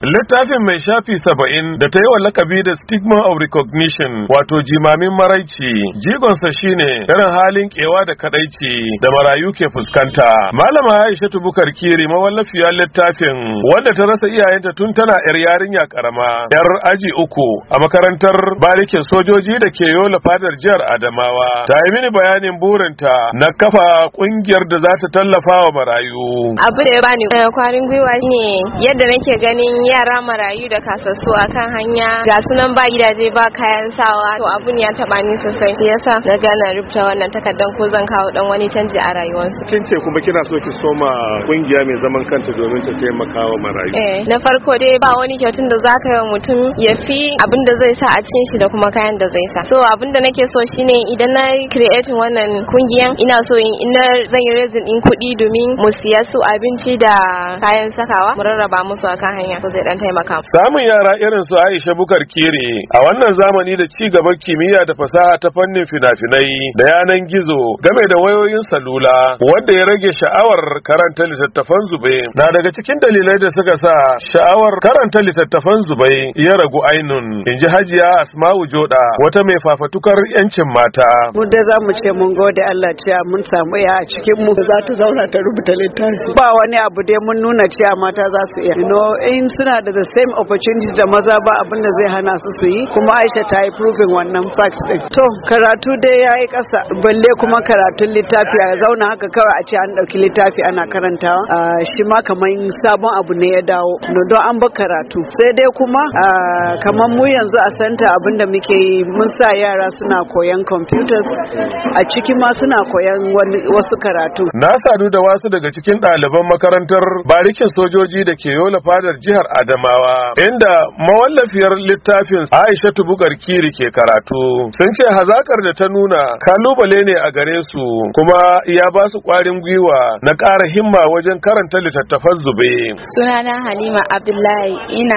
Littafin mai shafi 70 da ta yi wa lakabi da Stigma of Recognition, wato jimamin maraici, jigonsa shine irin halin kewa da kadaici da marayu ke fuskanta. Malama Aishatu Bukar Kiri, mawallafiyar littafin, wadda ta rasa iyayenta tun tana yar yarinya karama, yar aji 3 a makarantar barikin sojoji da ke Yola fadar jihar Adamawa, ta yi mini bayanin burinta na kafa kungiyar da za ta tallafa wa marayu. Abu da ya bani kwarin gwiwa shine yadda nake ganin yara marayu da kasassu akan hanya, ga sunan ba gidaje ba kayan sawa, to abun ya taba ni sosai. Yasa na gana rubuta wannan takardar ko zan kawo dan wani canji a rayuwarsu. Kin ce kuma kina so ki soma kungiya mai zaman kanta domin ta taimaka wa marayu. Na farko dai ba wani kyautun da zaka yi wa mutum ya fi abin da zai sa a cikin shi da kuma kayan da zai sa. So abin da nake so shine idan na creating wannan kungiyan, ina so zan yi raising din kuɗi domin mu siya su abinci da kayan sakawa, mu rarraba musu akan hanya, ko zai dan taimaka. Samun yara irin su Aisha Bukar Kiri a wannan zamani da ci gaban kimiyya da fasaha ta fannin fina-finai da yanan gizo game da wayoyin salula, wanda ya rage sha'awar karanta littattafan zube, na daga cikin dalilai da suka sa sha'awar karanta littattafan zubai ya ragu ainun, inji Hajiya Asma'u Joda, wata mai fafatukar yancin mata. Mu da za mu ce mun gode Allah cewa mun samu ya a cikin mu za ta zauna ta rubuta littafi. Ba wani abu dai mun nuna cewa mata za su iya. In suna da the same opportunity da maza, ba abin da zai hana su yi, kuma Aisha ta yi proving wannan fact din. To karatu dai yayi kasa, balle kuma karatun littafi a zauna haka kawai a ce an dauki littafi ana karantawa, shi ma kaman sabon abu ne ya dawo. Don an ba karatu. Sai dai kuma kaman mu yanzu a santa abin da muke yi, mun sa yara suna koyan computers, a ciki ma suna koyan wasu karatu. Na sadu da wasu daga cikin ɗaliban makarantar barikin sojoji da ke Yola fadar jihar Adamawa, inda mawallafiyar littafin Aishatu Bukar Kiri ke karatu. Sun ce hazakar da ta nuna kalubale ne a gare su, kuma ya ba su ƙwarin gwiwa na ƙara himma wajen karanta littattafan zube. Sunana Halima Abdullahi, ina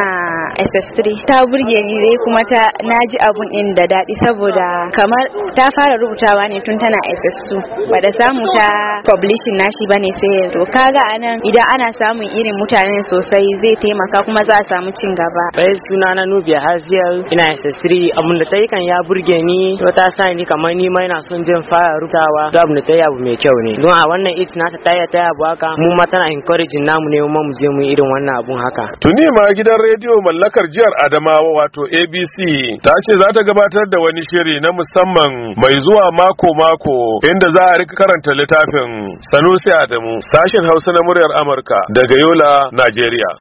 SS3. Ta burge ni dai kuma naji abun din da daɗi, saboda kamar ta fara rubutawa ne tun tana SS2, ba da samu ta publishing nashi bane sai yanzu. Kaga anan idan ana samun irin mutane sosai zai taimaka, kuma za a samu cin gaba. Sunana Nubiya Haziyar, ina SS3. Abun da ta yi kan ya burge ni, to ta sa ni kamar ni ma ina son jin fara rutawa. To abun da ta yi abu mai kyau ne. Don a wannan age nata ta yi abu haka, mu ma tana encouraging namu ne mu je mu irin wannan abun haka. Tuni ma gidan rediyo mallakar jihar Adamawa wato ABC ta ce za ta gabatar da wani shiri na musamman mai zuwa mako-mako, inda za a rika karanta littafin. Sanusi Adamu, sashen Hausa na muryar Amurka daga Yola, Najeriya.